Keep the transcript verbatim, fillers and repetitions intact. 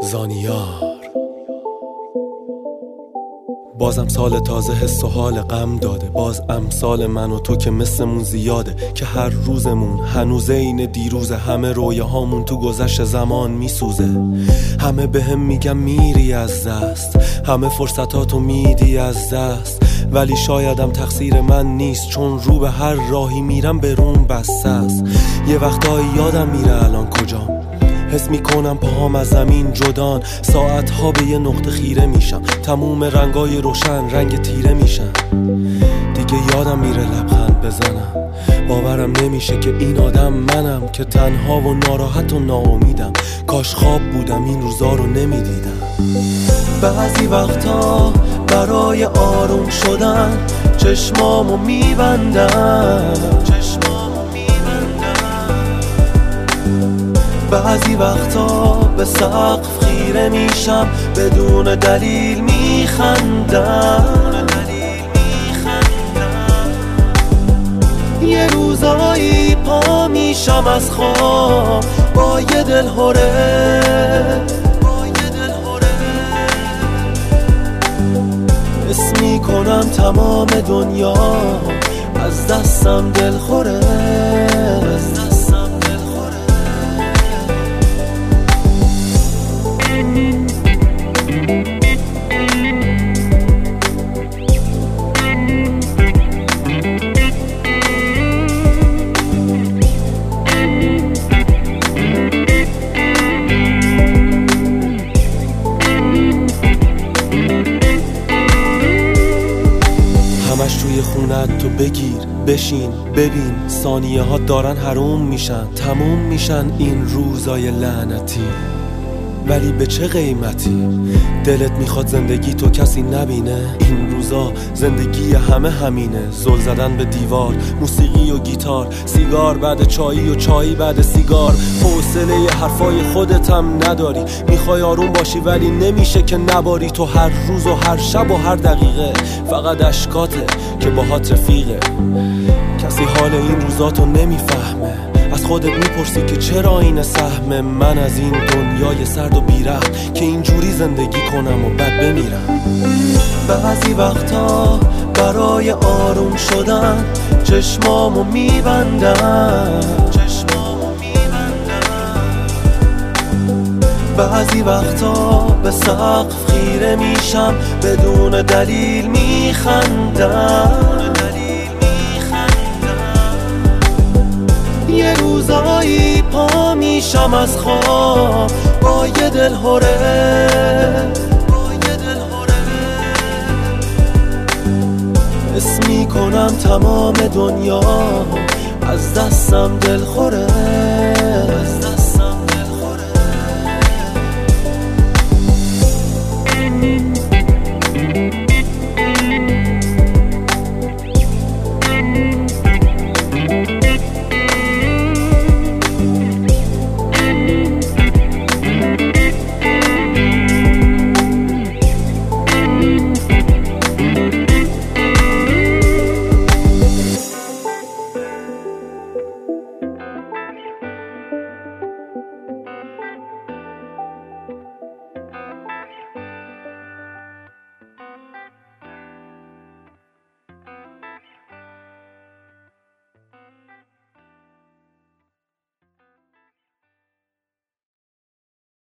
زانیار. بازم سال تازه حس و حال غم داده، باز امثال من و تو که مثلمون زیاده، که هر روزمون هنوز این دیروزه، همه رویاهامون تو گذشت زمان میسوزه. همه به هم میگم میری از دست، همه فرصتاتو میدی از دست، ولی شایدم تقصیر من نیست، چون رو به هر راهی میرم به روم بسته است. یه وقتایی یادم میره الان کجام، حس میکنم پاهام از زمین جدان، ساعتها به یه نقطه خیره میشم، تموم رنگای روشن رنگ تیره میشن. دیگه یادم میره لبخند بزنم، باورم نمیشه که این آدم منم، که تنها و ناراحت و ناامیدم، کاش خواب بودم این روزا رو نمیدیدم. بعضی وقتا برای آروم شدن چشمامو میبندم، بعضی وقتا به سقف خیره میشم، بدون دلیل میخندم. یه روزایی پا میشم از خواب با یه دل هره، حس میکنم تمام دنیا از دستم دل خوره. همش توی خونت تو بگیر بشین ببین، ثانیه ها دارن حروم میشن، تموم میشن این روزای لعنتی، ولی به چه قیمتی؟ دلت میخواد زندگی تو کسی نبینه، این روزا زندگی همه همینه، زل زدن به دیوار، موسیقی و گیتار، سیگار بعد چایی و چایی بعد سیگار، حوصله حرفای خودتم نداری، میخوای آروم باشی ولی نمیشه که نباری، تو هر روز و هر شب و هر دقیقه فقط اشکاته که باهات رفیقه. کسی حال این روزاتو نمیفهمه، از خودت میپرسی که چرا این سهم من از این دنیای سرد و بی‌رحم، که اینجوری زندگی کنم و بعد بمیرم. بعضی وقتا برای آروم شدن چشمامو میبندم، بعضی وقتا به سقف خیره میشم، بدون دلیل میخندم. یه روزایی پا میشم از خواب با یه دل هره، حس میکنم تمام دنیا از دستم دل خوره.